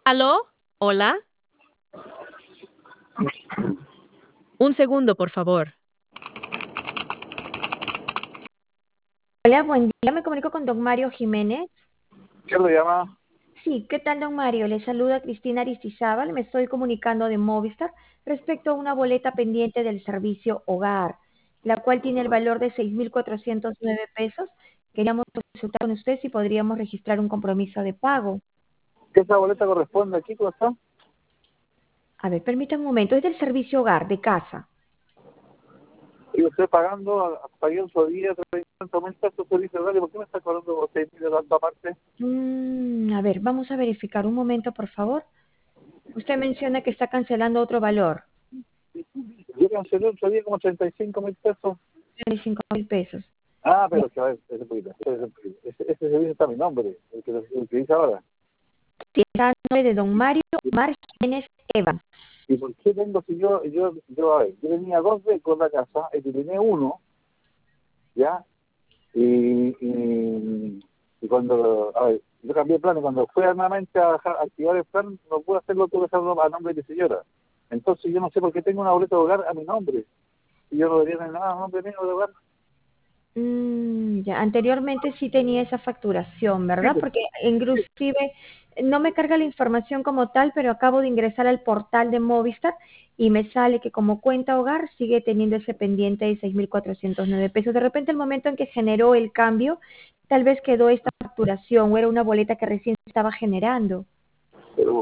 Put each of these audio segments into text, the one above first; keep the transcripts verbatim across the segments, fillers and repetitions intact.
¿Aló? ¿Hola? Un segundo, por favor. Hola, buen día. Me comunico con don Mario Jiménez. ¿Qué lo llama? Sí, ¿qué tal, don Mario? Le saluda Cristina Aristizábal. Me estoy comunicando de Movistar respecto a una boleta pendiente del servicio Hogar, la cual tiene el valor de seis mil cuatrocientos nueve pesos. Queríamos consultar con usted si podríamos registrar un compromiso de pago. ¿Qué esa boleta corresponde aquí, cómo está? A ver, permítame un momento. Es del servicio Hogar, de casa. Y usted pagando, a- pagué en su día trescientos mil pesos servicio horario, ¿por qué me está cobrando seis mil de tanto aparte? Mm, a ver, vamos a verificar un momento, por favor. Usted menciona que está cancelando otro valor, Yo cancelé en su día como treinta y cinco mil pesos. veinticinco mil pesos. Ah, pero que a ver, ese, poquito, ese, ese, ese servicio está a mi nombre, el que lo utiliza ahora. Sí, está a nombre de don Mario Mar Jiménez Evans. ¿Y por qué tengo si yo, yo, yo, a ver, yo tenía dos de con la casa, eliminé uno, ¿ya? Y, y, y cuando, a ver, yo cambié el plan y cuando fui nuevamente a bajar- a activar el plan, no pude hacerlo, tuve que hacerlo a nombre de mi señora. Entonces yo no sé por qué tengo una boleta de hogar a mi nombre. Y yo no debería tener nada a nombre mío de hogar. Mm, ya, anteriormente sí tenía esa facturación, Sí, ¿verdad? pues, Porque inclusive no me carga la información como tal, pero acabo de ingresar al portal de Movistar y me sale que como cuenta hogar sigue teniendo ese pendiente de seis mil cuatrocientos nueve pesos. De repente el momento en que generó el cambio, tal vez quedó esta facturación o era una boleta que recién se estaba generando. pero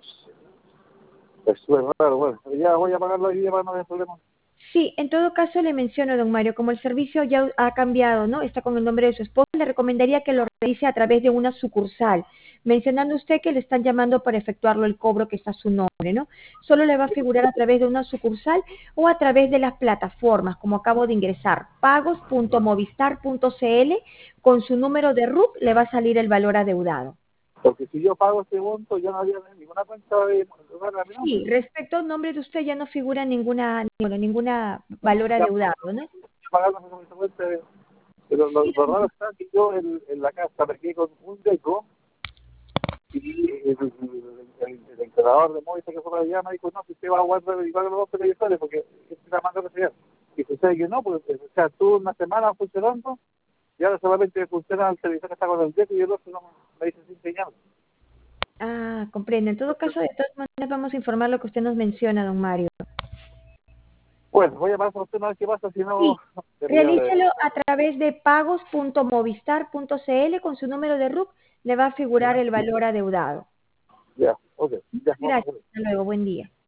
es súper raro. Bueno, ya voy a pagarlo ahí para no tener problemas. Sí, en todo caso le menciono, don Mario, como el servicio ya ha cambiado, ¿no? Está con el nombre de su esposa, le recomendaría que lo realice a través de una sucursal, mencionando usted que le están llamando para efectuarlo el cobro que está a su nombre, ¿no? Solo le va a figurar a través de una sucursal o a través de las plataformas, como acabo de ingresar, pagos punto movistar punto cl, con su número de R U C le va a salir el valor adeudado. Porque si yo pago ese monto, ya no había ninguna cuenta de hogar a mi Sí, nombre. respecto al nombre de usted ya no figura ninguna, bueno, ninguna valor Ya adeudado, ¿no? pagando esa cuenta. Pero lo, Sí, lo raro está que yo en, en la casa me quedé con un deco. Y el, el, el, el entrenador de Movistar que fue para allá me dijo, no, si usted va a guardar y paga los dos televisores porque es la manda a señal. Y sucede que no, porque o sea, estuvo una semana funcionando y ahora solamente funciona el televisor que está con el dedo y el otro no me dice sin señal. Ah, comprendo. En todo caso, de todas maneras vamos a informar lo que usted nos menciona, don Mario. Bueno, voy a pasar a usted una vez que pasa, si no, Sí, debería de... realícelo a través de pagos punto movistar punto cl con su número de R U C, le va a figurar el valor adeudado. Ya, ok, ya, Muchas vamos a gracias. hacer. Hasta luego. Buen día.